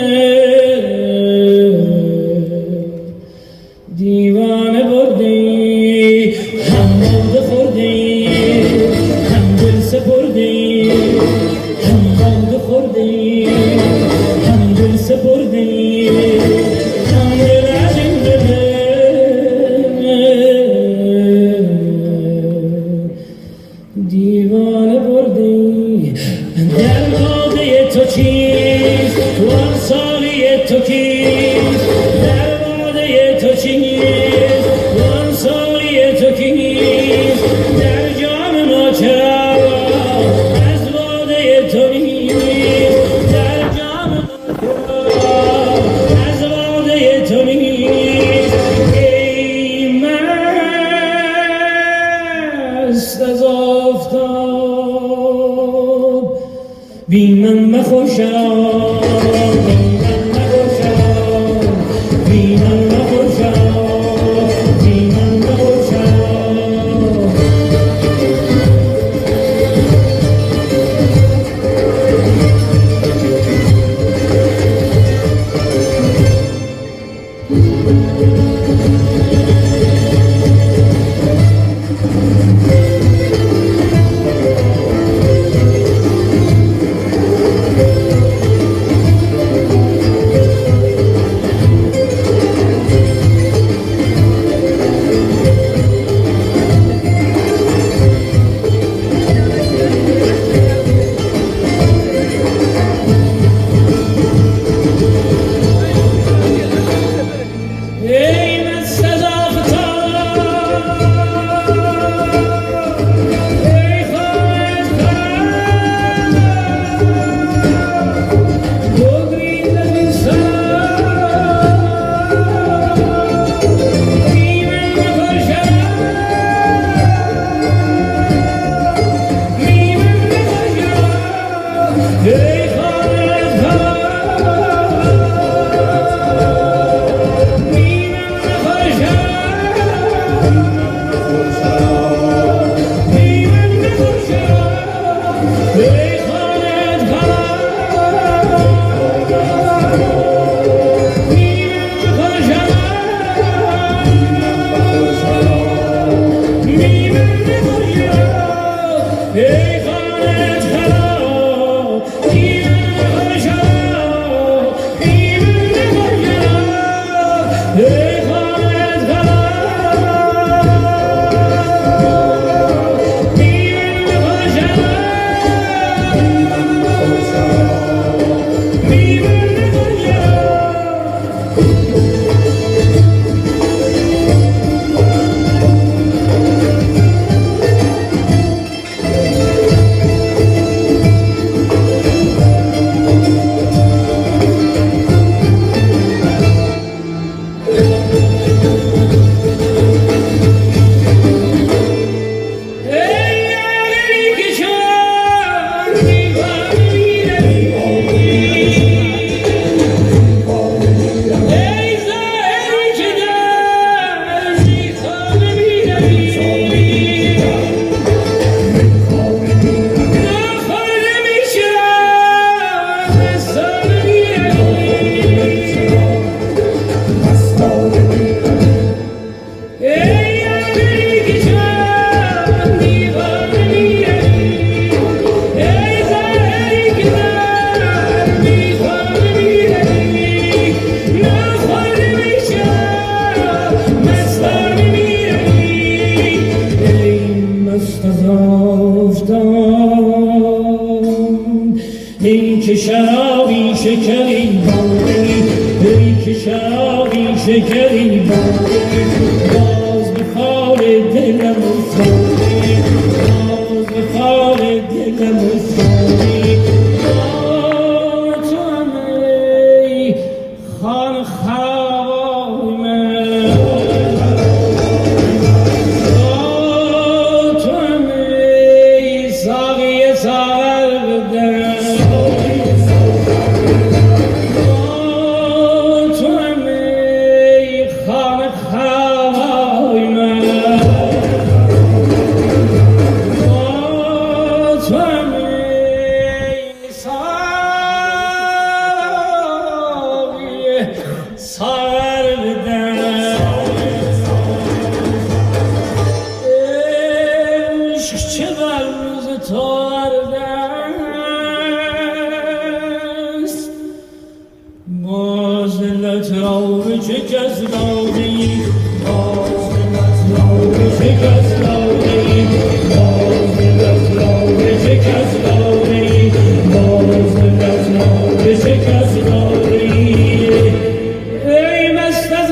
دیوانه بردی هم باده خوردی هم دل سپردی هم باده خوردی هم دل سپردی هم دل عجم دیوانه بردی در باده تو چیست تو آن سالی تو کیست در باده تو چیست تو آن سالی تو کیست در جام ما چرا از باده تو نیست در جام ما چرا از باده تو نیست ای مست از آفتاب بی من مخور شراب بی من مخور شراب بی من مخور شراب بی من مخور شراب ای که شرابی شکری باری ای که شرابی شکری باری باز به خال دلم افتادی باز به خال دلم افتادی تو هم ای خان خرابای من تو هم ای ساقی ساغر بدن تو هم ای خان خرابای باز دلت را به چه کس دادی باز دلت را به چه کس دادی باز دلت را به چه کس دادی باز دلت را به چه کس دادی ای مست از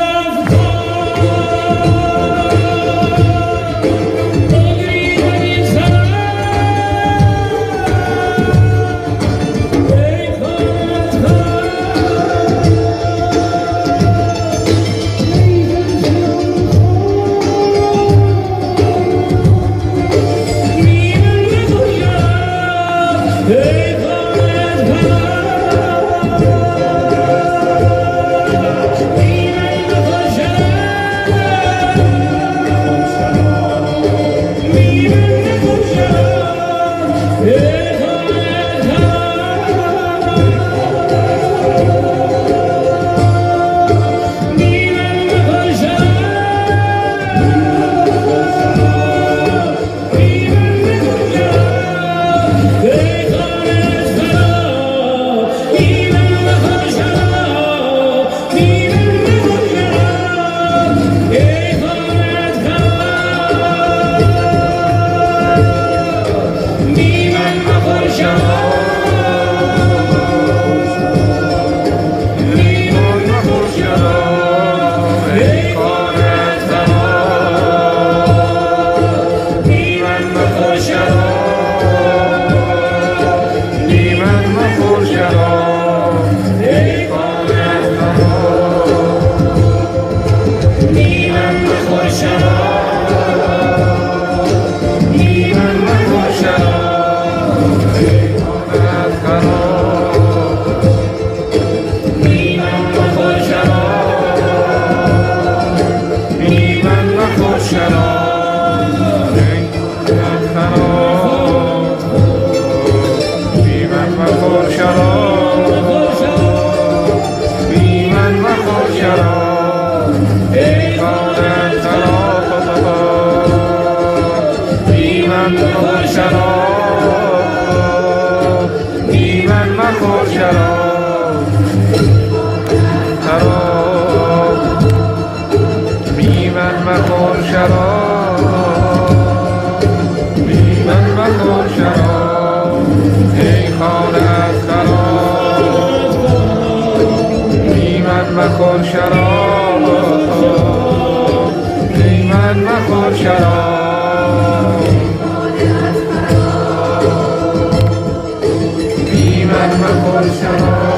مخور شراب بی من مخور شراب بی من مخور شراب